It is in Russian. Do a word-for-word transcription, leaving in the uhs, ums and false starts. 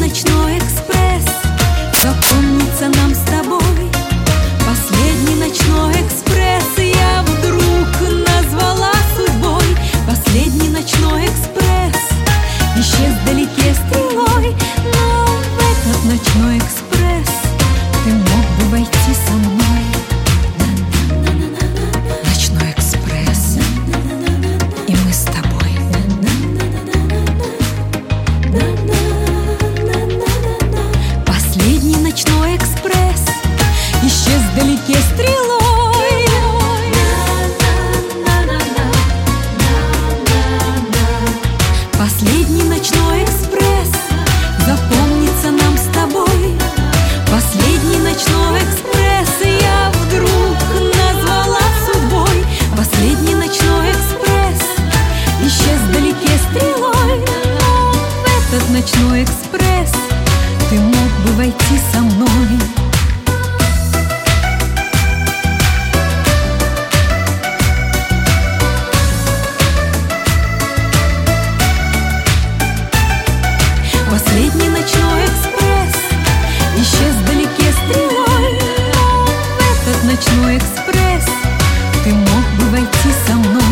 ночной экспресс запомнится нам с тобой. Последний ночной экспресс я вдруг назвала судьбой. Последний ночной экспресс исчез вдалеке стрелой. Но в этот ночной экспресс ты мог бы войти со мной. Ночной экспресс, и мы с тобой. Последний ночной экспресс исчез вдалеке стрелой. Последний ночной экспресс запомнится нам с тобой. Последний ночной экспресс я вдруг назвала судьбой. Последний ночной экспресс исчез вдалеке стрелой. Но в этот ночной экспресс ты мог бы войти со мной. Последний ночной экспресс исчез вдалеке стрелой. Но в этот ночной экспресс ты мог бы войти со мной.